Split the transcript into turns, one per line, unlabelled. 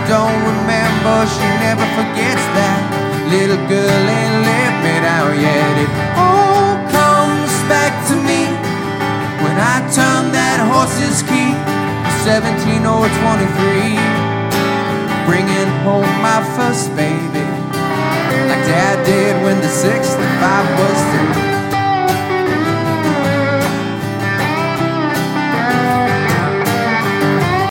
don't remember, she never forgets that little girl ain't let me down yet. It all comes back to me when I turn that horse's key, 17 or 23, bringing home my first baby, like Dad did when the 6th